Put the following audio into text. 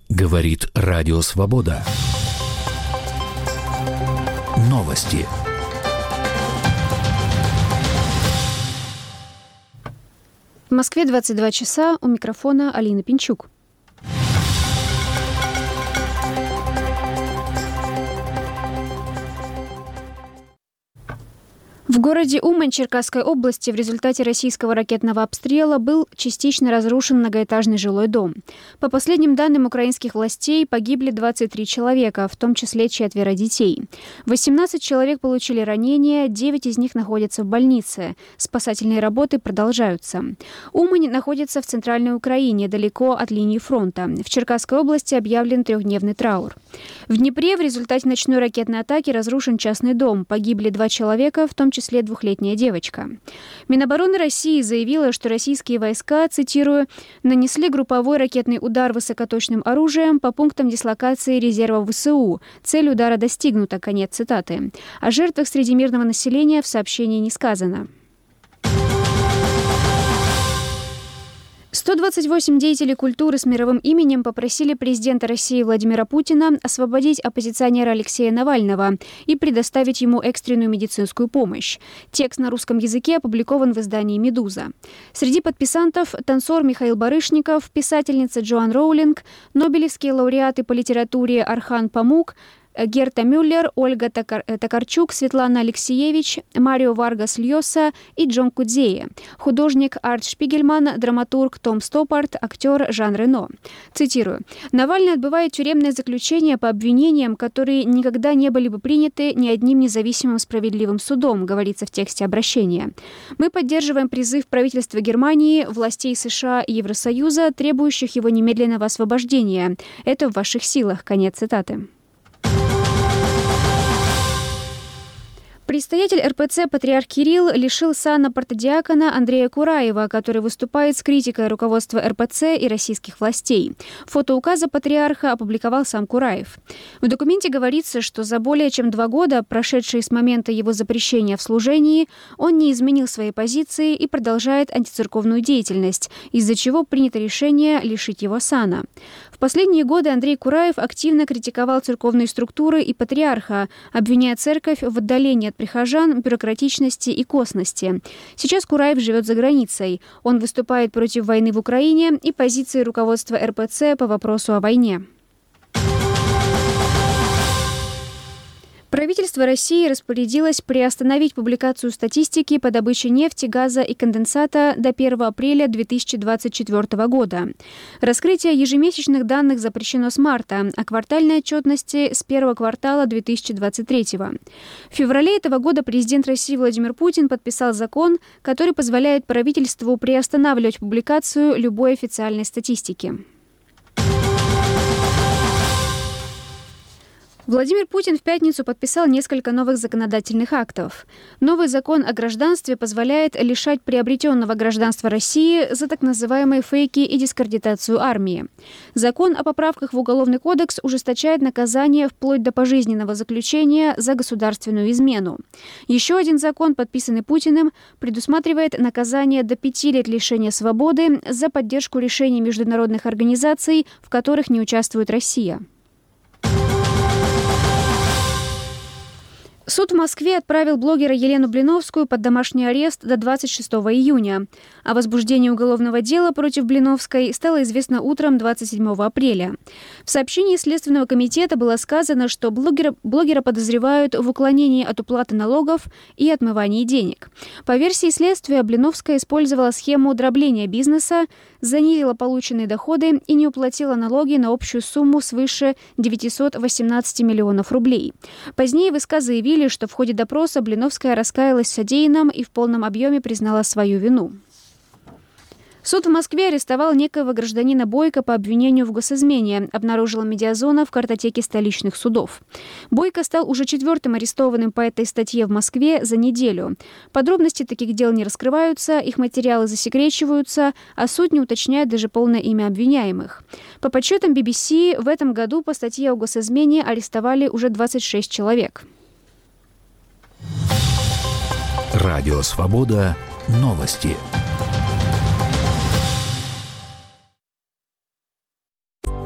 Говорит Радио Свобода. Новости. В Москве 22 часа, у микрофона Алина Пинчук. В городе Умань Черкасской области в результате российского ракетного обстрела был частично разрушен многоэтажный жилой дом. По последним данным украинских властей, погибли 23 человека, в том числе 4 детей. 18 человек получили ранения, 9 из них находятся в больнице. Спасательные работы продолжаются. Умань находится в центральной Украине, далеко от линии фронта. В Черкасской области объявлен 3-дневный траур. В Днепре в результате ночной ракетной атаки разрушен частный дом. Погибли 2 человека, в том числе 2-летняя девочка. Минобороны России заявила, что российские войска, цитирую, «нанесли групповой ракетный удар высокоточным оружием по пунктам дислокации резервов ВСУ. Цель удара достигнута», конец цитаты. О жертвах среди мирного населения в сообщении не сказано. 128 деятелей культуры с мировым именем попросили президента России Владимира Путина освободить оппозиционера Алексея Навального и предоставить ему экстренную медицинскую помощь. Текст на русском языке опубликован в издании «Медуза». Среди подписантов танцор Михаил Барышников, писательница Джоан Роулинг, нобелевские лауреаты по литературе Орхан Памук, Герта Мюллер, Ольга Токарчук, Светлана Алексеевич, Марио Варгас Льоса и Джон Кудзея, художник Арт Шпигельман, драматург Том Стоппарт, актер Жан Рено. Цитирую. «Навальный отбывает тюремное заключение по обвинениям, которые никогда не были бы приняты ни одним независимым справедливым судом», говорится в тексте обращения. «Мы поддерживаем призыв правительства Германии, властей США и Евросоюза, требующих его немедленного освобождения. Это в ваших силах», конец цитаты. Предстоятель РПЦ патриарх Кирилл лишил сана протодиакона Андрея Кураева, который выступает с критикой руководства РПЦ и российских властей. Фото указа патриарха опубликовал сам Кураев. В документе говорится, что за более чем 2 года, прошедшие с момента его запрещения в служении, он не изменил своей позиции и продолжает антицерковную деятельность, из-за чего принято решение лишить его сана. В последние годы Андрей Кураев активно критиковал церковные структуры и патриарха, обвиняя церковь в отдалении от прихожан, бюрократичности и косности. Сейчас Кураев живет за границей. Он выступает против войны в Украине и позиции руководства РПЦ по вопросу о войне. Правительство России распорядилось приостановить публикацию статистики по добыче нефти, газа и конденсата до 1 апреля 2024 года. Раскрытие ежемесячных данных запрещено с марта, а квартальной отчетности с 1 квартала 2023. В феврале этого года президент России Владимир Путин подписал закон, который позволяет правительству приостанавливать публикацию любой официальной статистики. Владимир Путин в пятницу подписал несколько новых законодательных актов. Новый закон о гражданстве позволяет лишать приобретенного гражданства России за так называемые фейки и дискредитацию армии. Закон о поправках в Уголовный кодекс ужесточает наказание вплоть до пожизненного заключения за государственную измену. Еще один закон, подписанный Путиным, предусматривает наказание до 5 лет лишения свободы за поддержку решений международных организаций, в которых не участвует Россия. Суд в Москве отправил блогера Елену Блиновскую под домашний арест до 26 июня. О возбуждении уголовного дела против Блиновской стало известно утром 27 апреля. В сообщении Следственного комитета было сказано, что блогера подозревают в уклонении от уплаты налогов и отмывании денег. По версии следствия, Блиновская использовала схему дробления бизнеса, занизила полученные доходы и не уплатила налоги на общую сумму свыше 918 миллионов рублей. Позднее в СК заявили, что в ходе допроса Блиновская раскаялась в содеянном и в полном объеме признала свою вину. Суд в Москве арестовал некоего гражданина Бойко по обвинению в госизмене, обнаружила Медиазона в картотеке столичных судов. Бойко стал уже 4-м арестованным по этой статье в Москве за неделю. Подробности таких дел не раскрываются, их материалы засекречиваются, а суд не уточняет даже полное имя обвиняемых. По подсчетам BBC, в этом году по статье о госизмене арестовали уже 26 человек. Радио Свобода. Новости.